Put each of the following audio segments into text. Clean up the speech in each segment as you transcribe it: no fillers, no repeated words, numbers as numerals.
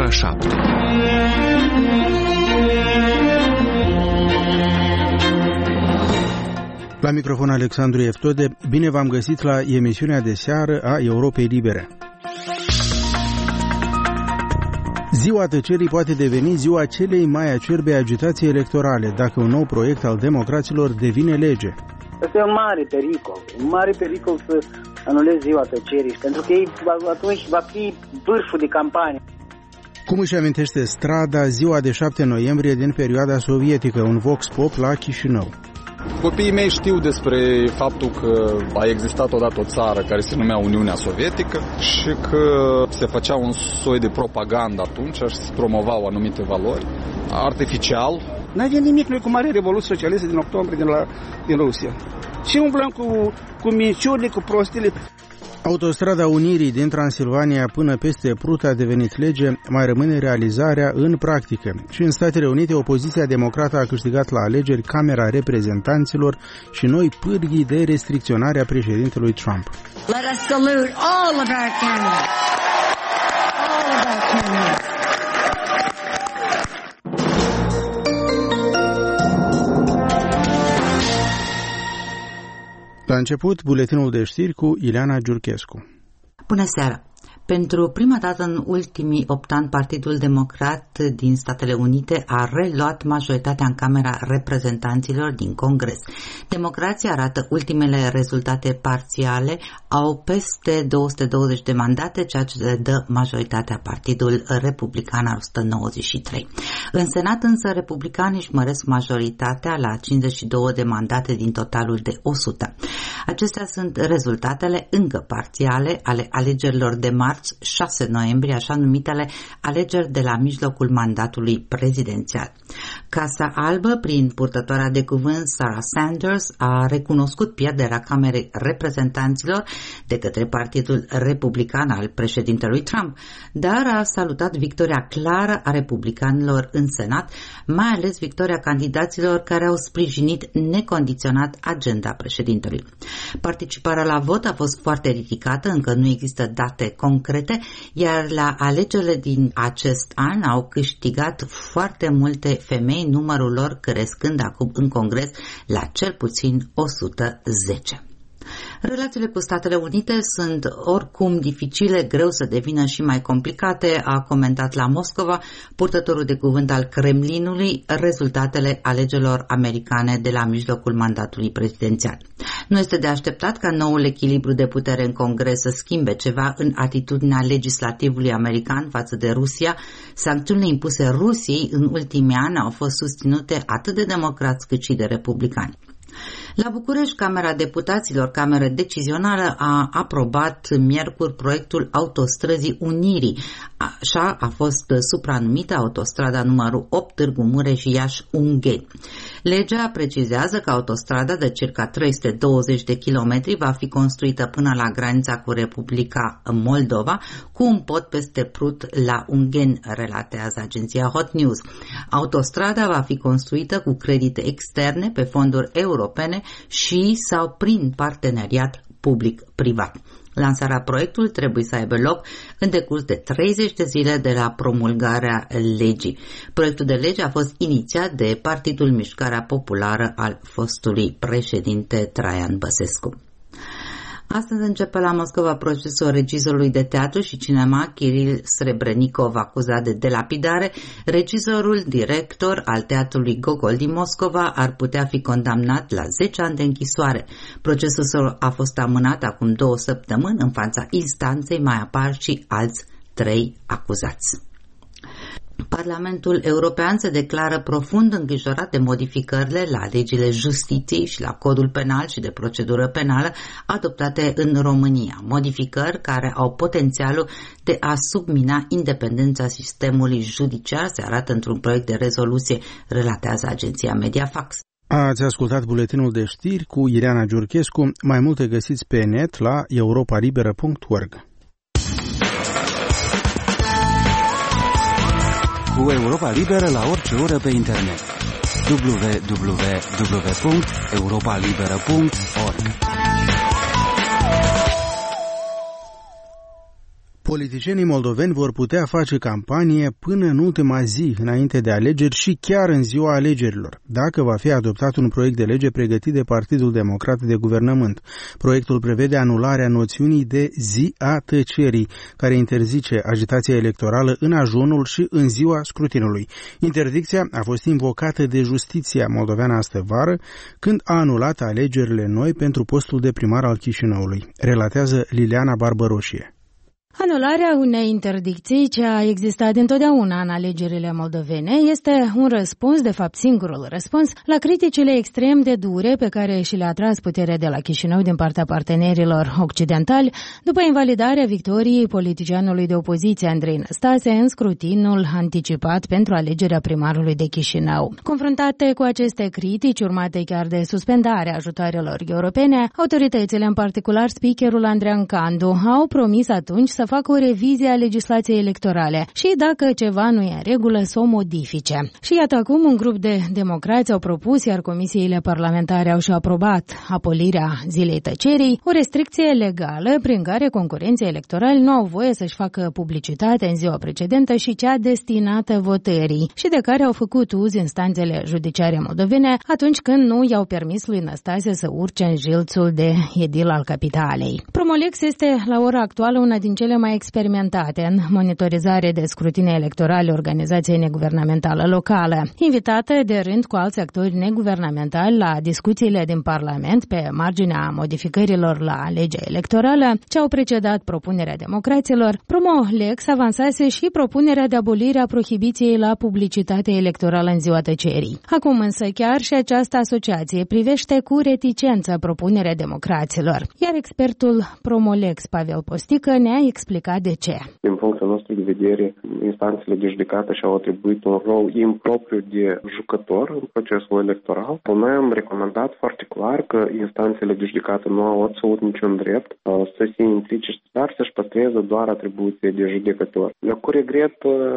ora 7. La microfon Alexandru Eftode, bine v-am găsit la emisiunea de seară a Europei Libere. Ziua tăcerii poate deveni ziua celei mai acerbe agitații electorale, dacă un nou proiect al democraților devine lege. Asta e un mare pericol să anulezi ziua tăcerii, pentru că atunci va fi vârful de campanie. Cum își amintește Strada ziua de 7 noiembrie din perioada sovietică, un vox pop la Chișinău. Copiii mei știu despre faptul că a existat odată o țară care se numea Uniunea Sovietică și că se făcea un soi de propagandă atunci și se promovau anumite valori artificial. N-avem nimic noi cu mare revoluție socialistă din octombrie din Rusia. Și umblăm cu minciunile, cu prostile. Autostrada Unirii din Transilvania până peste Prut a devenit lege, mai rămâne realizarea în practică. Și în Statele Unite, opoziția democrată a câștigat la alegeri Camera Reprezentanților și noi pârghii de restricționare a președintelui Trump. Let us salute all of our candidates. All of our candidates. La început, buletinul de știri cu Ileana Giurchescu. Bună seara! Pentru prima dată în ultimii 8 ani, Partidul Democrat din Statele Unite a reluat majoritatea în Camera Reprezentanților din Congres. Democrații, arată ultimele rezultate parțiale, au peste 220 de mandate, ceea ce le dă majoritatea Partidul Republican al 193. În Senat însă, republicanii își măresc majoritatea la 52 de mandate din totalul de 100. Acestea sunt rezultatele încă parțiale ale alegerilor de marți, 6 noiembrie, așa numitele alegeri de la mijlocul mandatului prezidențial. Casa Albă, prin purtătoarea de cuvânt Sarah Sanders, a recunoscut pierderea Camerei Reprezentanților de către Partidul Republican al președintelui Trump, dar a salutat victoria clară a republicanilor în Senat, mai ales victoria candidaților care au sprijinit necondiționat agenda președintelui. Participarea la vot a fost foarte ridicată, încă nu există date concrete, iar la alegerile din acest an au câștigat foarte multe femei, numărul lor crescând acum în Congres la cel puțin 110. Relațiile cu Statele Unite sunt oricum dificile, greu să devină și mai complicate, a comentat la Moscova purtătorul de cuvânt al Kremlinului rezultatele alegerilor americane de la mijlocul mandatului prezidențial. Nu este de așteptat ca noul echilibru de putere în Congres să schimbe ceva în atitudinea legislativului american față de Rusia. Sancțiunile impuse Rusiei în ultimii ani au fost susținute atât de democrați cât și de republicani. La București, Camera Deputaților, cameră decizională, a aprobat miercuri proiectul Autostrăzii Unirii. Așa a fost supranumită autostrada numărul 8 Târgu Mureș-Iași-Ungheni. Legea precizează că autostrada de circa 320 de kilometri va fi construită până la granița cu Republica Moldova, cu un pod peste Prut la Ungheni, relatează agenția Hot News. Autostrada va fi construită cu credite externe pe fonduri europene și sau prin parteneriat public-privat. Lansarea proiectului trebuie să aibă loc în decurs de 30 de zile de la promulgarea legii. Proiectul de lege a fost inițiat de Partidul Mișcarea Populară al fostului președinte Traian Băsescu. Astăzi începe la Moscova procesul regizorului de teatru și cinema Kiril Srebrenikov, acuzat de delapidare. Regizorul director al teatrului Gogol din Moscova ar putea fi condamnat la 10 ani de închisoare. Procesul a fost amânat acum 2 săptămâni. În fața instanței mai apar și alți 3 acuzați. Parlamentul European se declară profund îngrijorat de modificările la legile justiției și la codul penal și de procedură penală adoptate în România, modificări care au potențialul de a submina independența sistemului judiciar, se arată într-un proiect de rezoluție, relatează agenția Mediafax. Ați ascultat buletinul de știri cu Ileana Giurchescu. Mai multe găsiți pe net la europalibera.org. Cu Europa Liberă la orice oră pe internet. www.europalibera.org. Politicienii moldoveni vor putea face campanie până în ultima zi înainte de alegeri și chiar în ziua alegerilor, dacă va fi adoptat un proiect de lege pregătit de Partidul Democrat de Guvernământ. Proiectul prevede anularea noțiunii de zi a tăcerii, care interzice agitația electorală în ajunul și în ziua scrutinului. Interdicția a fost invocată de justiția moldoveană astăvară, când a anulat alegerile noi pentru postul de primar al Chișinăului, relatează Liliana Barbăroșie. Anularea unei interdicții ce a existat întotdeauna în alegerile moldovene este un răspuns, de fapt singurul răspuns, la criticile extrem de dure pe care și le-a tras puterea de la Chișinău din partea partenerilor occidentali după invalidarea victoriei politicianului de opoziție Andrei Năstase în scrutinul anticipat pentru alegerea primarului de Chișinău. Confruntate cu aceste critici, urmate chiar de suspendarea ajutoarelor europene, autoritățile, în particular speakerul Andrean Candu, au promis atunci să facă o revizie a legislației electorale și, dacă ceva nu e în regulă, să o modifice. Și iată acum un grup de democrați au propus, iar comisiile parlamentare au și aprobat abolirea zilei tăcerii, o restricție legală prin care concurenții electorali nu au voie să-și facă publicitate în ziua precedentă și cea destinată votării și de care au făcut uz instanțele judiciare moldovene atunci când nu i-au permis lui Năstase să urce în jilțul de edil al capitalei. Promolex este la ora actuală una din cele mai experimentate în monitorizare de scrutine electorale organizației neguvernamentală locală. Invitată de rând cu alți actori neguvernamentali la discuțiile din Parlament pe marginea modificărilor la legea electorală ce au precedat propunerea democraților, Promolex avansase și propunerea de abolire a prohibiției la publicitate electorală în ziua tăcerii. Acum însă chiar și această asociație privește cu reticență propunerea democraților, iar expertul Promolex Pavel Postică ne-a explicat de ce. Din punctul nostru de vedere, instanțele de judecată și-au atribuit un rol impropriu de jucător în procesul electoral. Noi am recomandat foarte clar că instanțele de judecată nu au absolut niciun drept să se implice, dar să-și păstreze doar atribuție de judecător. Eu cu regret,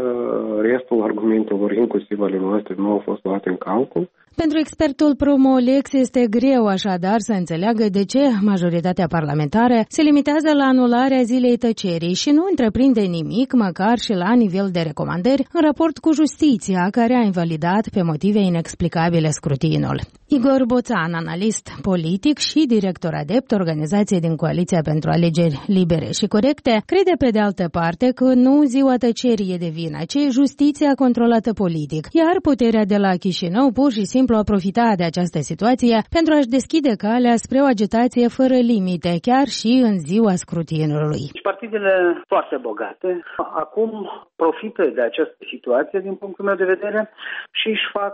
restul argumentelor, inclusiv ale noastre, nu au fost luate în calcul. Pentru expertul Promolex este greu așadar să înțeleagă de ce majoritatea parlamentară se limitează la anularea zilei tăcerii și nu întreprinde nimic, măcar și la nivel de recomandări, în raport cu justiția, care a invalidat pe motive inexplicabile scrutinul. Igor Boțan, analist politic și director adept, organizație din Coaliția pentru Alegeri Libere și Corecte, crede pe de altă parte că nu ziua tăcerii e de vină, ci justiția controlată politic, iar puterea de la Chișinău pur și simplu a profitat de această situație pentru a-și deschide calea spre o agitație fără limite, chiar și în ziua scrutinului. Partidele foarte bogate acum profită de această situație, din punctul meu de vedere, și își fac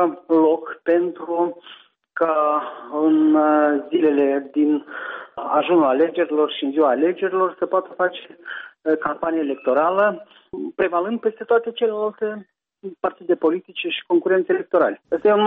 loc pentru ca în zilele din ajunul alegerilor și în ziua alegerilor să poată face campanie electorală, prevalând peste toate celelalte partide politice și concurențe electorale. Asta e un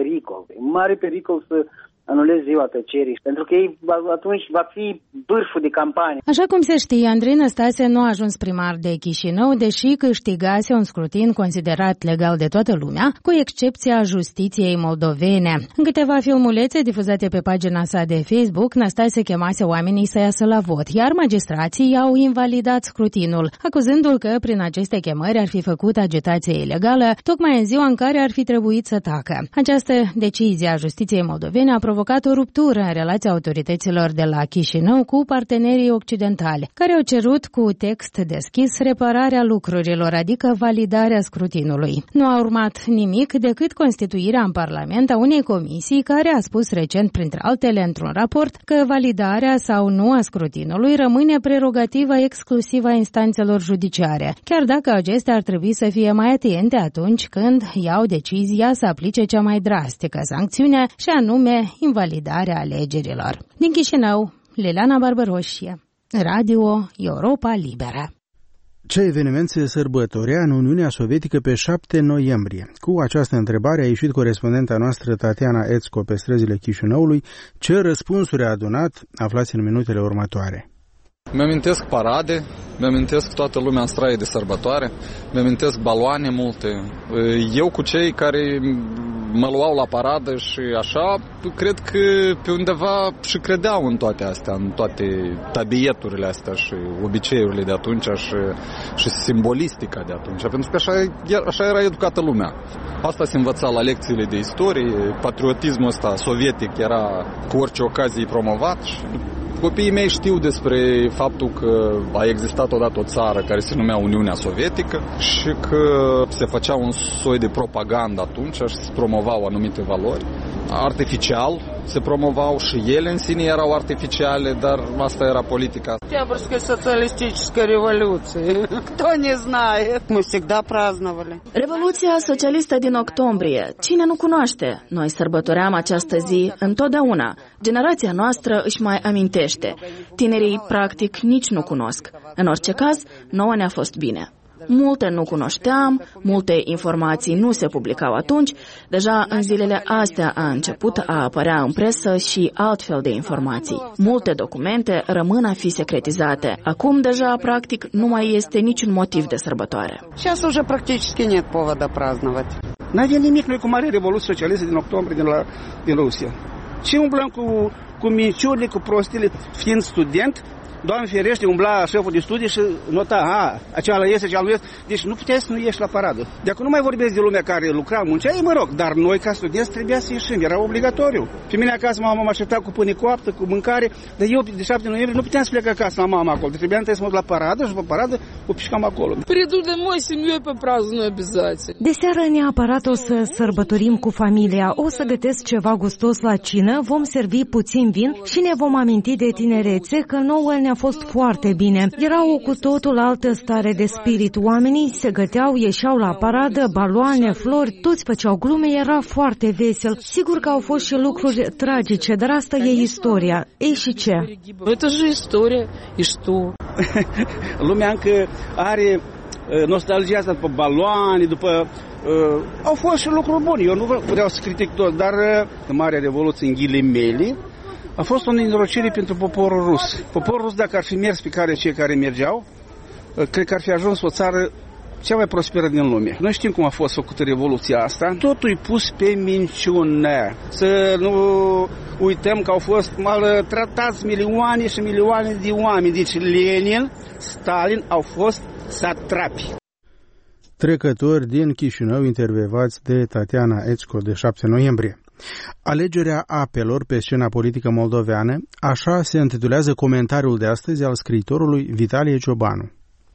mare pericol să anulezi ziua tăcerii, pentru că ei atunci va fi vârful de campanie. Așa cum se știe, Andrei Năstase nu a ajuns primar de Chișinău, deși câștigase un scrutin considerat legal de toată lumea, cu excepția justiției moldovene. În câteva filmulețe difuzate pe pagina sa de Facebook, Năstase chemase oamenii să iasă la vot, iar magistrații au invalidat scrutinul, acuzându-l că prin aceste chemări ar fi făcut agitație ilegală, tocmai în ziua în care ar fi trebuit să tacă. Această decizie a justiției moldovene a provocat o ruptură în relația autorităților de la Chișinău cu partenerii occidentali, care au cerut cu text deschis repararea lucrurilor, adică validarea scrutinului. Nu a urmat nimic decât constituirea în Parlament a unei comisii care a spus recent, printre altele, într-un raport, că validarea sau nu a scrutinului rămâne prerogativa exclusivă a instanțelor judiciare, chiar dacă acestea ar trebui să fie mai atente atunci când iau decizia să aplice cea mai drastică sancțiune, și anume invalidarea alegerilor. Din Chișinău, Liliana Barbăroșie, Radio Europa Liberă. Ce eveniment se sărbătorea în Uniunea Sovietică pe 7 noiembrie? Cu această întrebare a ieșit corespondenta noastră Tatiana Ețco pe străzile Chișinăului. Ce răspunsuri a adunat? Aflați în minutele următoare. Mi-amintesc parade, mi-amintesc toată lumea în straie de sărbătoare, mi-amintesc baloane multe. Eu cu cei care mă luau la paradă și așa, cred că pe undeva și credeau în toate astea, în toate tabieturile astea și obiceiurile de atunci și simbolistica de atunci, pentru că așa era educată lumea. Asta se învăța la lecțiile de istorie, patriotismul ăsta sovietic era cu orice ocazie promovat și copiii mei știu despre faptul că a existat odată o țară care se numea Uniunea Sovietică și că se făcea un soi de propagandă atunci și se promovau anumite valori. Artificial se promovau și ele în sine erau artificiale, dar asta era politica. Октябрьская социалистическая революция. Кто не знает? Мы всегда праздновали. Revoluția socialistă din octombrie. Cine nu cunoaște? Noi sărbătoream această zi întotdeauna. Generația noastră își mai amintește. Tinerii, practic, nici nu cunosc. În orice caz, nouă ne-a fost bine. Multe nu cunoșteam, multe informații nu se publicau atunci, deja în zilele astea a început a apărea în presă și altfel de informații. Multe documente rămân a fi secretizate. Acum deja, practic, nu mai este niciun motiv de sărbătoare. Сейчас уже практически нет повода праздновать. N-avea nimic noi cu mare revoluție socialistă din octombrie din Rusia. Ce umblăm cu minciurile, cu prostile, fiind student, Doamne ferește, umbla șeful de studii și nota, aceala este, aceala nu este. Deci nu puteai să nu ieși la paradă. De acum nu mai vorbesc de lumea care lucra, muncea, mă rog, dar noi ca studenți trebuia să ieșim, era obligatoriu. Pe mine acasă mama m-a așteptat cu pâine coaptă, cu mâncare, dar eu de 7 noiembrie nu puteam să plec acasă la mama acolo. Trebuia întâi să mă duc la paradă și după paradă o pișcam acolo. Приду домой с семьей попраздную обязательно. De seară neapărat o să sărbătorim cu familia, o să gătesc ceva gustos la cină, vom servi puțin vin și ne vom aminti de tinerețe că nouă ne-a fost foarte bine. Era o cu totul altă stare de spirit. Oamenii se găteau, ieșeau la paradă, baloane, flori, toți făceau glume, era foarte vesel. Sigur că au fost și lucruri tragice, dar asta e istoria. Ei și ce? Это же история. И что? Lumea încă are nostalgia asta după baloane, după... au fost și lucruri bune. Eu nu vreau să critic tot, dar Marea Revoluție în ghilimele a fost o nenorocire pentru poporul rus. Poporul rus, dacă ar fi mers pe care cei care mergeau, cred că ar fi ajuns o țară cea mai prosperă din lume. Noi știm cum a fost făcută revoluția asta. Totul e pus pe minciună. Să nu uităm că au fost maltratați milioane și milioane de oameni. Deci Lenin, Stalin au fost satrapi. Trecători din Chișinău intervievați de Tatiana Ețco de 7 noiembrie. Alegerea apelor pe scena politică moldoveană, așa se intitulează comentariul de astăzi al scriitorului Vitalie Ciobanu.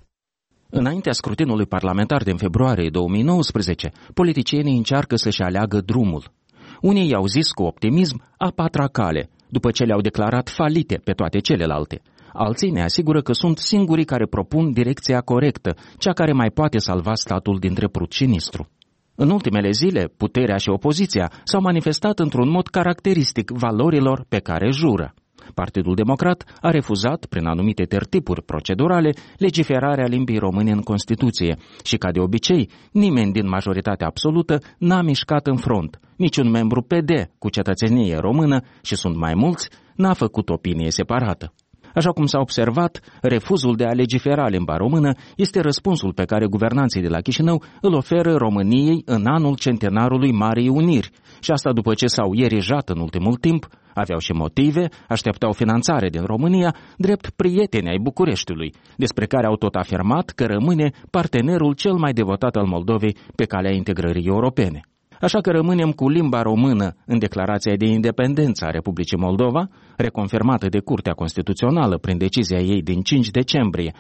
Înaintea scrutinului parlamentar din februarie 2019, politicienii încearcă să-și aleagă drumul. Unii i-au zis cu optimism a patra cale, după ce le-au declarat falite pe toate celelalte. Alții ne asigură că sunt singurii care propun direcția corectă, cea care mai poate salva statul dintre prut și nistru. În ultimele zile, puterea și opoziția s-au manifestat într-un mod caracteristic valorilor pe care jură. Partidul Democrat a refuzat, prin anumite tertipuri procedurale, legiferarea limbii române în Constituție și, ca de obicei, nimeni din majoritatea absolută n-a mișcat în front. Niciun membru PD cu cetățenie română, și sunt mai mulți, n-a făcut opinie separată. Așa cum s-a observat, refuzul de a legifera limba română este răspunsul pe care guvernanții de la Chișinău îl oferă României în anul centenarului Marii Uniri. Și asta după ce s-au ierijat în ultimul timp, aveau și motive, așteptau finanțare din România, drept prieteni ai Bucureștiului, despre care au tot afirmat că rămâne partenerul cel mai devotat al Moldovei pe calea integrării europene. Așa că rămânem cu limba română în declarația de independență a Republicii Moldova, reconfirmată de Curtea Constituțională prin decizia ei din 5 decembrie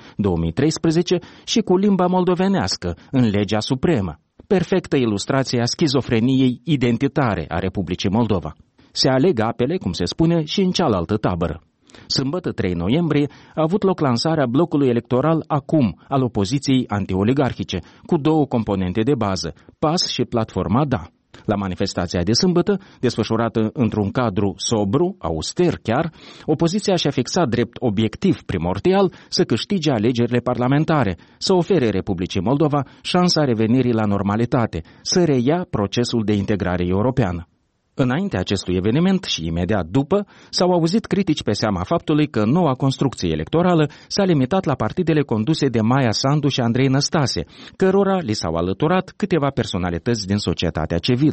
2013, și cu limba moldovenească în legea supremă, perfectă ilustrație a schizofreniei identitare a Republicii Moldova. Se aleg apele, cum se spune, și în cealaltă tabără. Sâmbătă 3 noiembrie a avut loc lansarea blocului electoral Acum al opoziției antioligarhice, cu două componente de bază, PAS și platforma DA. La manifestația de sâmbătă, desfășurată într-un cadru sobru, auster chiar, opoziția și-a fixat drept obiectiv primordial să câștige alegerile parlamentare, să ofere Republicii Moldova șansa revenirii la normalitate, să reia procesul de integrare europeană. Înaintea acestui eveniment și imediat după, s-au auzit critici pe seama faptului că noua construcție electorală s-a limitat la partidele conduse de Maia Sandu și Andrei Năstase, cărora li s-au alăturat câteva personalități din societatea civilă.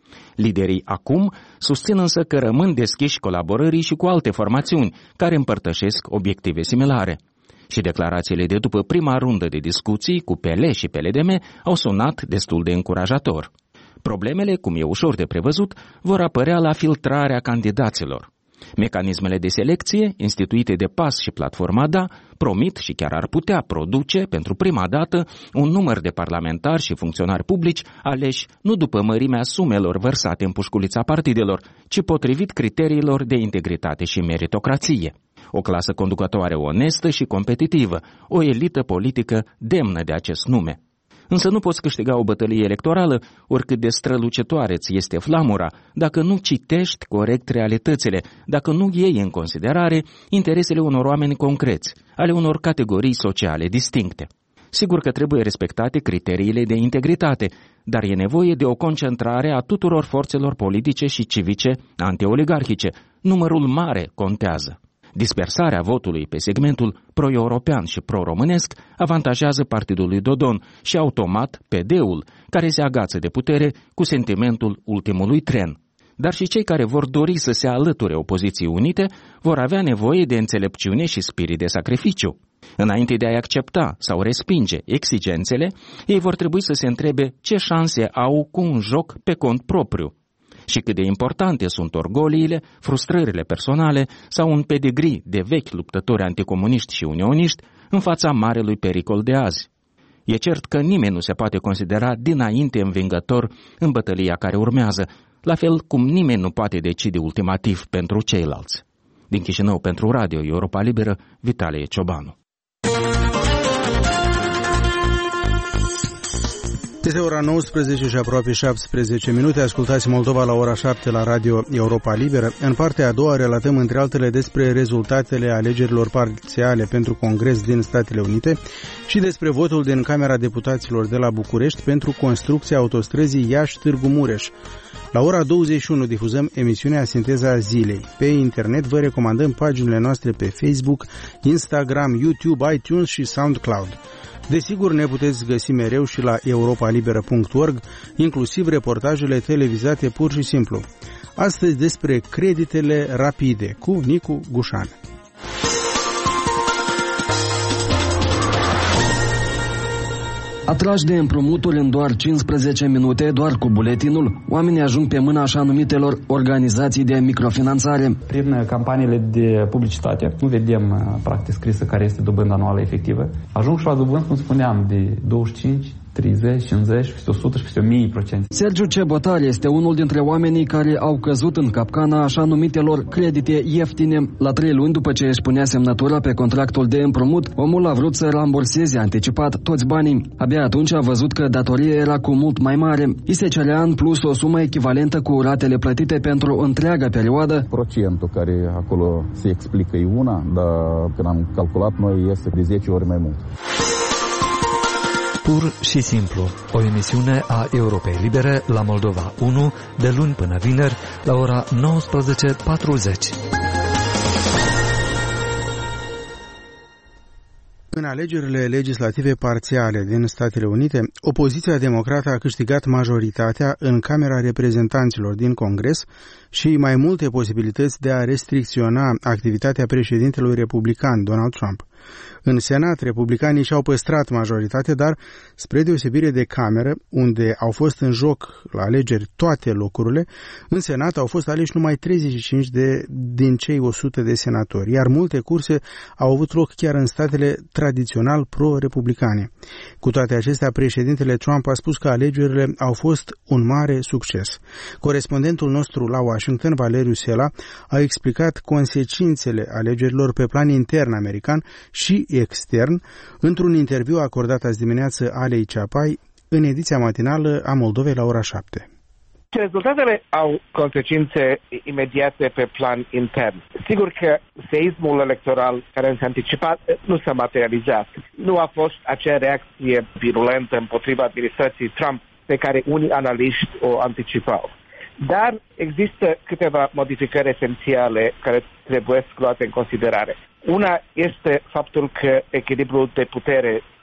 Liderii acum susțin însă că rămân deschiși colaborării și cu alte formațiuni care împărtășesc obiective similare. Și declarațiile de după prima rundă de discuții cu PL și PLDM au sunat destul de încurajator. Problemele, cum e ușor de prevăzut, vor apărea la filtrarea candidaților. Mecanismele de selecție, instituite de PAS și platforma DA, promit și chiar ar putea produce, pentru prima dată, un număr de parlamentari și funcționari publici aleși nu după mărimea sumelor vărsate în pușculița partidelor, ci potrivit criteriilor de integritate și meritocrație. O clasă conducătoare onestă și competitivă, o elită politică demnă de acest nume. Însă nu poți câștiga o bătălie electorală, oricât de strălucitoare ți este flamura, dacă nu citești corect realitățile, dacă nu iei în considerare interesele unor oameni concreți, ale unor categorii sociale distincte. Sigur că trebuie respectate criteriile de integritate, dar e nevoie de o concentrare a tuturor forțelor politice și civice antioligarhice. Numărul mare contează. Dispersarea votului pe segmentul pro-european și pro-românesc avantajează partidul lui Dodon și automat PD-ul, care se agață de putere cu sentimentul ultimului tren. Dar și cei care vor dori să se alăture opoziției unite vor avea nevoie de înțelepciune și spirit de sacrificiu. Înainte de a-i accepta sau respinge exigențele, ei vor trebui să se întrebe ce șanse au cu un joc pe cont propriu și cât de importante sunt orgoliile, frustrările personale sau un pedigree de vechi luptători anticomuniști și unioniști în fața marelui pericol de azi. E cert că nimeni nu se poate considera dinainte învingător în bătălia care urmează, la fel cum nimeni nu poate decide ultimativ pentru ceilalți. Din Chișinău pentru Radio Europa Liberă, Vitalie Ciobanu. Este ora 19 și aproape 17 minute. Ascultați Moldova la ora 7 la Radio Europa Liberă. În partea a doua relatăm între altele despre rezultatele alegerilor parțiale pentru Congres din Statele Unite și despre votul din Camera Deputaților de la București pentru construcția autostrăzii Iași-Târgu Mureș. La ora 21 difuzăm emisiunea Sinteza Zilei. Pe internet vă recomandăm paginile noastre pe Facebook, Instagram, YouTube, iTunes și SoundCloud. Desigur, ne puteți găsi mereu și la europalibera.org, inclusiv reportajele televizate pur și simplu. Astăzi despre creditele rapide cu Nicu Gușan. Atrași de împrumuturi în doar 15 minute, doar cu buletinul, oamenii ajung pe mâna așa numitelor organizații de microfinanțare. Prin campaniile de publicitate, nu vedem practic scrisă care este dobânda anuală efectivă. Ajung și la dobândă, cum spuneam, de 25, 30, 50, peste 100 și peste 1000%. Sergiu Cebotari este unul dintre oamenii care au căzut în capcana așa numitelor credite ieftine. La 3 luni după ce își punea semnătura pe contractul de împrumut, omul a vrut să ramburseze anticipat toți banii. Abia atunci a văzut că datoria era cu mult mai mare. I se cerea în plus o sumă echivalentă cu ratele plătite pentru întreaga perioadă. Procentul care acolo se explică e una, dar când am calculat noi este de 10 ori mai mult. Pur și simplu, o emisiune a Europei Libere la Moldova 1, de luni până vineri, la ora 19:40. În alegerile legislative parțiale din Statele Unite, opoziția democrată a câștigat majoritatea în Camera Reprezentanților din Congres și mai multe posibilități de a restricționa activitatea președintelui republican Donald Trump. În Senat, republicanii și-au păstrat majoritate, dar, spre deosebire de Cameră, unde au fost în joc la alegeri toate locurile, în Senat au fost aleși numai 35 din cei 100 de senatori, iar multe curse au avut loc chiar în statele tradițional pro-republicane. Cu toate acestea, președintele Trump a spus că alegerile au fost un mare succes. Corespondentul nostru la Washington, Valeriu Sela, a explicat consecințele alegerilor pe plan intern american și extern într-un interviu acordat azi dimineață Alei Ceapai în ediția matinală a Moldovei la ora 7. Rezultatele au consecințe imediate pe plan intern. Sigur că seismul electoral care s-a anticipat nu s-a materializat. Nu a fost acea reacție virulentă împotriva administrației Trump pe care unii analiști o anticipau. Dar există câteva modificări esențiale care trebuie luate în considerare. Una este faptul că echilibrul de putere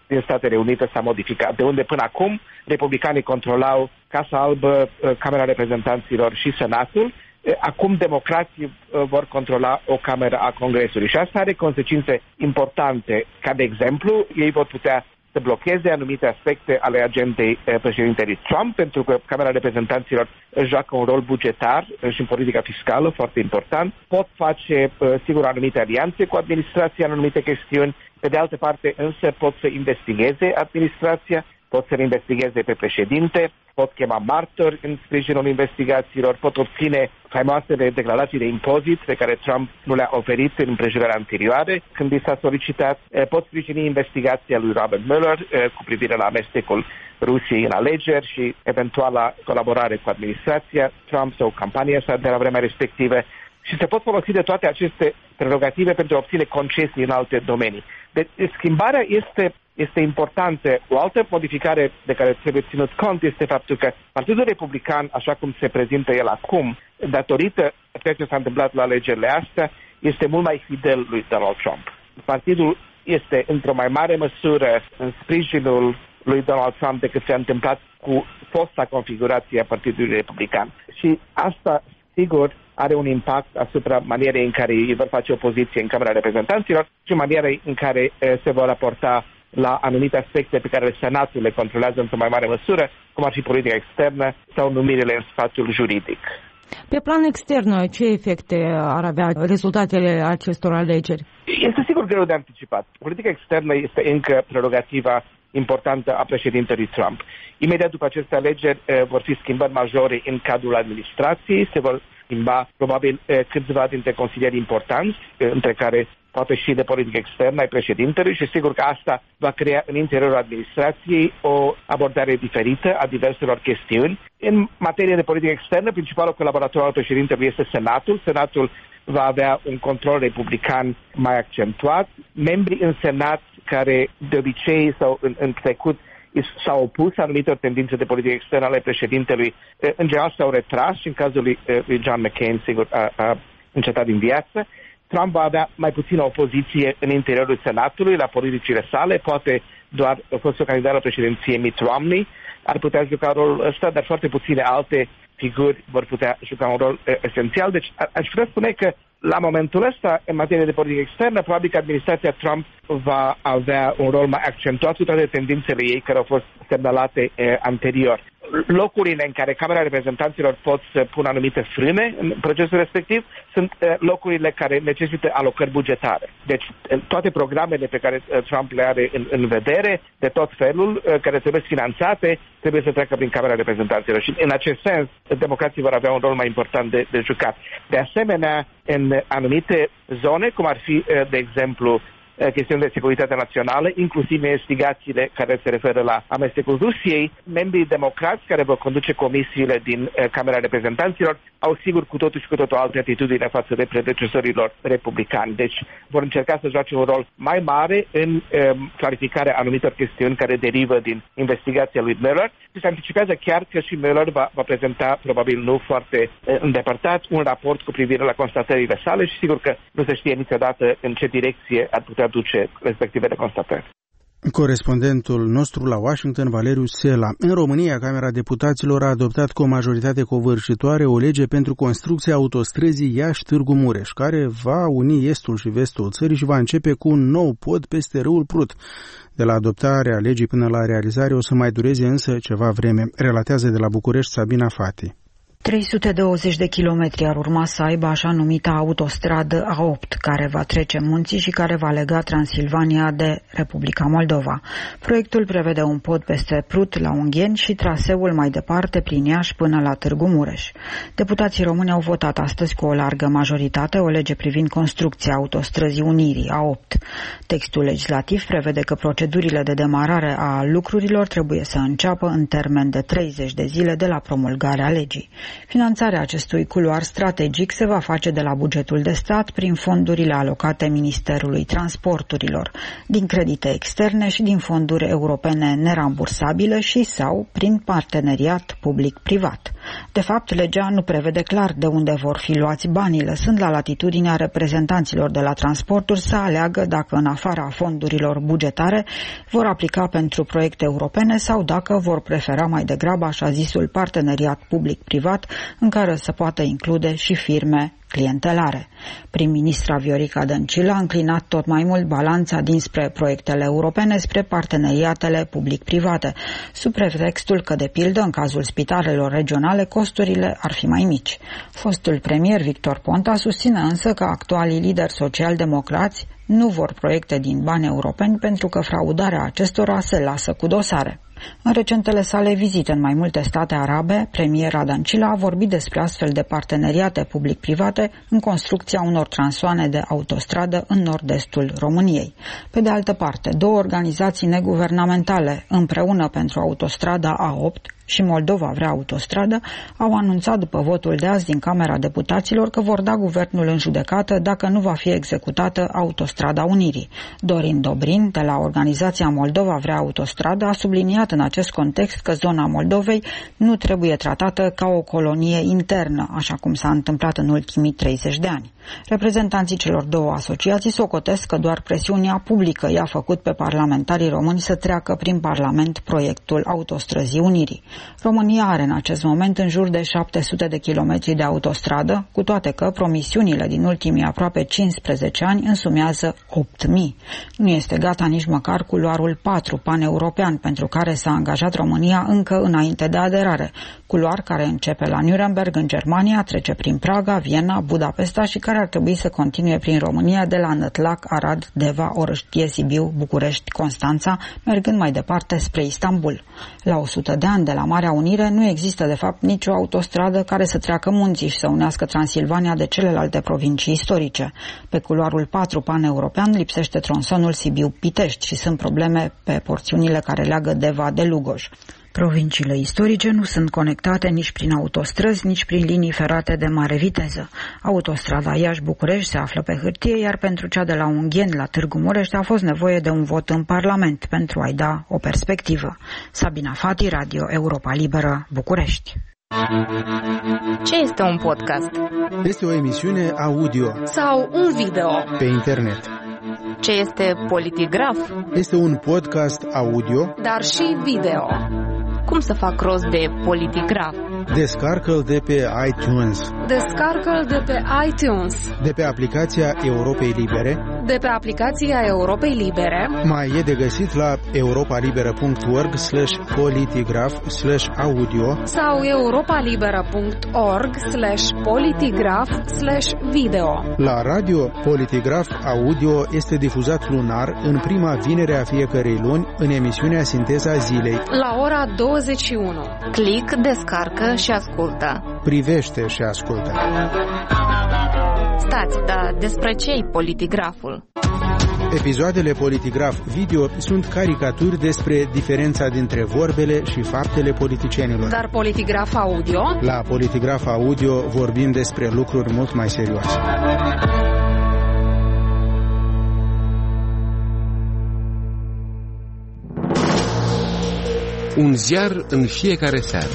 din Statele Unite s-a modificat. De unde până acum republicanii controlau Casa Albă, Camera Reprezentanților și Senatul, acum democrații vor controla o cameră a Congresului și asta are consecințe importante, ca de exemplu, ei vor putea să blocheze anumite aspecte ale agendei președintelui Trump, pentru că Camera Reprezentanților joacă un rol bugetar și în politica fiscală foarte important. Pot face, sigur, anumite alianțe cu administrația în anumite chestiuni. Pe de altă parte, însă, pot să investigheze administrația, pot să-l investigheze pe președinte, pot chema martori în sprijinul investigațiilor, pot obține faimoasele declarații de impozit pe care Trump nu le-a oferit în împrejurări anterioare când i s-a solicitat, pot sprijini investigația lui Robert Mueller cu privire la amestecul Rusiei în alegeri și eventuala colaborare cu administrația Trump sau campania sa de la vremea respectivă. Și se pot folosi de toate aceste prerogative pentru a obține concesii în alte domenii. Deci schimbarea este importantă. O altă modificare de care trebuie ținut cont este faptul că Partidul Republican, așa cum se prezintă el acum, datorită ceea ce s-a întâmplat la alegerile astea, este mult mai fidel lui Donald Trump. Partidul este într-o mai mare măsură în sprijinul lui Donald Trump decât s-a întâmplat cu fosta configurație a Partidului Republican. Și asta, sigur, are un impact asupra manierei în care ei vor face opoziție în Camera Reprezentanților și manierei în care se vor raporta la anumite aspecte pe care Senatul le controlează într-o mai mare măsură, cum ar fi politica externă sau numirile în spațiul juridic. Pe plan extern, ce efecte ar avea rezultatele acestor alegeri? Este sigur greu de anticipat. Politica externă este încă prerogativa importantă a președintelui Trump. Imediat după aceste alegeri vor fi schimbări majore în cadrul administrației, se vor schimba probabil câțiva dintre consilieri importanți, între care poate și de politică externă ai președintelui și sigur că asta va crea în interiorul administrației o abordare diferită a diverselor chestiuni. În materie de politică externă, principalul colaborator al președintelui este Senatul. Senatul va avea un control republican mai accentuat. Membrii în Senat care de obicei sau în trecut s-au opus anumitor tendințe de politică externă ale președintelui, în general s-au retras și în cazul lui John McCain, sigur, a încetat din viață. Trump va avea mai puțină opoziție în interiorul Senatului la politicile sale, poate doar fostul candidat la președinție Mitt Romney ar putea juca rolul ăsta, dar foarte puține alte figuri vor putea juca un rol esențial. Deci aș putea spune că la momentul ăsta, în materie de politică externă, probabil că administrația Trump va avea un rol mai accentuat cu toate tendințele ei care au fost semnalate anterior. Locurile în care Camera Reprezentanților pot să pună anumite frâne în procesul respectiv sunt locurile care necesită alocări bugetare. Deci toate programele pe care Trump le are în vedere, de tot felul, care trebuie finanțate, trebuie să treacă prin Camera Reprezentanților. Și în acest sens, democrații vor avea un rol mai important de jucat. De asemenea, în anumite zone, cum ar fi, de exemplu, chestiuni de securitate națională, inclusiv investigațiile care se referă la amestecul Rusiei, membrii democrați care vor conduce comisiile din Camera Reprezentanților au sigur cu totul și cu totul alte atitudine față de predecesorilor republicani. Deci vor încerca să joace un rol mai mare în clarificarea anumitor chestiuni care derivă din investigația lui Mueller și se anticipează chiar că și Mueller va prezenta, probabil nu foarte îndepărtat, un raport cu privire la constatările sale și sigur că nu se știe niciodată în ce direcție ar putea duce respectivele constatări. Corespondentul nostru la Washington, Valeriu Sela. În România, Camera Deputaților a adoptat cu o majoritate covârșitoare o lege pentru construcția autostrăzii Iași-Târgu Mureș, care va uni estul și vestul țării și va începe cu un nou pod peste râul Prut. De la adoptarea legii până la realizare o să mai dureze însă ceva vreme, relatează de la București Sabina Fati. 320 de kilometri ar urma să aibă așa numita autostradă A8, care va trece munții și care va lega Transilvania de Republica Moldova. Proiectul prevede un pod peste Prut la Ungheni și traseul mai departe prin Iași până la Târgu Mureș. Deputații români au votat astăzi cu o largă majoritate o lege privind construcția autostrăzii Unirii A8. Textul legislativ prevede că procedurile de demarare a lucrurilor trebuie să înceapă în termen de 30 de zile de la promulgarea legii. Finanțarea acestui culoar strategic se va face de la bugetul de stat prin fondurile alocate Ministerului Transporturilor, din credite externe și din fonduri europene nerambursabile și sau prin parteneriat public-privat. De fapt, legea nu prevede clar de unde vor fi luați banii, lăsând la latitudinea reprezentanților de la transporturi să aleagă dacă dacă în afara fondurilor bugetare vor aplica pentru proiecte europene sau dacă vor prefera mai degrabă așa zisul parteneriat public-privat în care să poată include și firme clientelare. Prim-ministra Viorica Dăncilă a înclinat tot mai mult balanța dinspre proiectele europene spre parteneriatele public-private, sub pretextul că, de pildă, în cazul spitalelor regionale, costurile ar fi mai mici. Fostul premier Victor Ponta susține însă că actualii lideri social-democrați nu vor proiecte din bani europeni pentru că fraudarea acestora se lasă cu dosare. În recentele sale vizite în mai multe state arabe, premiera Dăncilă a vorbit despre astfel de parteneriate public-private în construcția unor transoane de autostradă în nord-estul României. Pe de altă parte, două organizații neguvernamentale, Împreună pentru autostrada A8 și Moldova vrea autostradă, au anunțat după votul de azi din Camera Deputaților că vor da guvernul în judecată dacă nu va fi executată autostrada Unirii. Dorin Dobrin, de la organizația Moldova vrea autostradă, a subliniat în acest context că zona Moldovei nu trebuie tratată ca o colonie internă, așa cum s-a întâmplat în ultimii 30 de ani. Reprezentanții celor două asociații socotesc că doar presiunea publică i-a făcut pe parlamentarii români să treacă prin Parlament proiectul autostrăzii Unirii. România are în acest moment în jur de 700 de kilometri de autostradă, cu toate că promisiunile din ultimii aproape 15 ani însumează 8.000. Nu este gata nici măcar culoarul 4 paneuropean, pentru care s-a angajat România încă înainte de aderare, culoar care începe la Nuremberg în Germania, trece prin Praga, Viena, Budapesta și care ar trebui să continue prin România de la Nătlac, Arad, Deva, Orăștie, Sibiu, București, Constanța, mergând mai departe spre Istanbul. La 100 de ani de la Marea Unire nu există de fapt nicio autostradă care să treacă munții și să unească Transilvania de celelalte provincii istorice. Pe culoarul 4 pan-european lipsește tronsonul Sibiu-Pitești și sunt probleme pe porțiunile care leagă Deva de Lugoj. Provinciile istorice nu sunt conectate nici prin autostrăzi, nici prin linii ferate de mare viteză. Autostrada Iași-București se află pe hârtie, iar pentru cea de la Ungheni la Târgu Mureș a fost nevoie de un vot în Parlament pentru a-i da o perspectivă. Sabina Fati, Radio Europa Liberă, București. Ce este un podcast? Este o emisiune audio sau un video pe internet. Ce este Politigraf? Este un podcast audio, dar și video. Cum să fac rost de Politigraf? Descarcă-l de pe iTunes. Descarcă-l de pe iTunes. De pe aplicația Europei Libere. De pe aplicația Europei Libere. Mai e de găsit la europalibera.org/politigraf/audio sau europalibera.org/politigraf/video. La radio, Politigraf Audio este difuzat lunar în prima vinere a fiecărei luni în emisiunea Sinteza Zilei. La ora 21. Click, descarcă și ascultă. Privește și ascultă. Stați, dar despre ce-i Politigraful? Episoadele Politigraf Video sunt caricaturi despre diferența dintre vorbele și faptele politicienilor. Dar Politigraf Audio? La Politigraf Audio vorbim despre lucruri mult mai serioase. Un ziar în fiecare seară.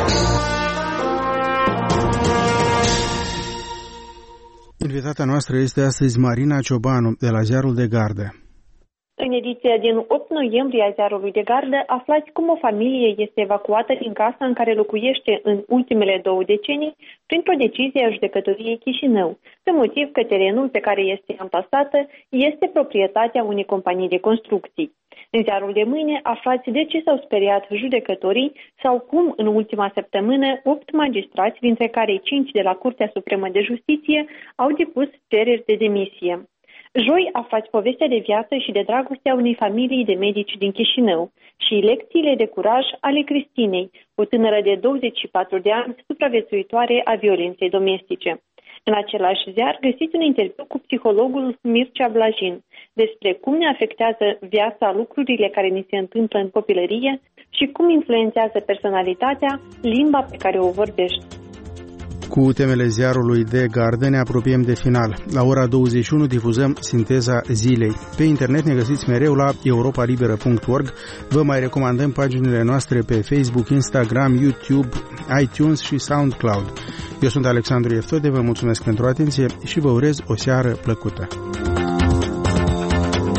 Invitata noastră este astăzi Marina Ciobanu, de la Ziarul de Gardă. În ediția din 8 noiembrie a Ziarului de Gardă aflați cum o familie este evacuată din casa în care locuiește în ultimele 2 decenii printr-o decizie a Judecătoriei Chișinău, pe motiv că terenul pe care este amplasată este proprietatea unei companii de construcții. În ziarul de mâine aflați de ce s-au speriat judecătorii sau cum în ultima săptămână 8 magistrați, dintre care 5 de la Curtea Supremă de Justiție, au depus cereri de demisie. Joi aflați povestea de viață și de dragoste a unei familii de medici din Chișinău și lecțiile de curaj ale Cristinei, o tânără de 24 de ani supraviețuitoare a violenței domestice. În același ziar găsiți un interviu cu psihologul Mircea Blajin despre cum ne afectează viața lucrurile care ni se întâmplă în copilărie și cum influențează personalitatea limba pe care o vorbești. Cu temele ziarului de Gardă ne apropiem de final. La ora 21 difuzăm Sinteza Zilei. Pe internet ne găsiți mereu la europalibera.org. Vă mai recomandăm paginile noastre pe Facebook, Instagram, YouTube, iTunes și SoundCloud. Eu sunt Alexandru Eftode, vă mulțumesc pentru atenție și vă urez o seară plăcută.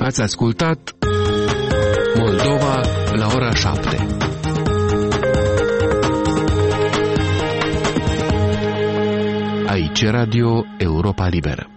Ați ascultat Moldova la ora 7. Aici Radio Europa Liberă.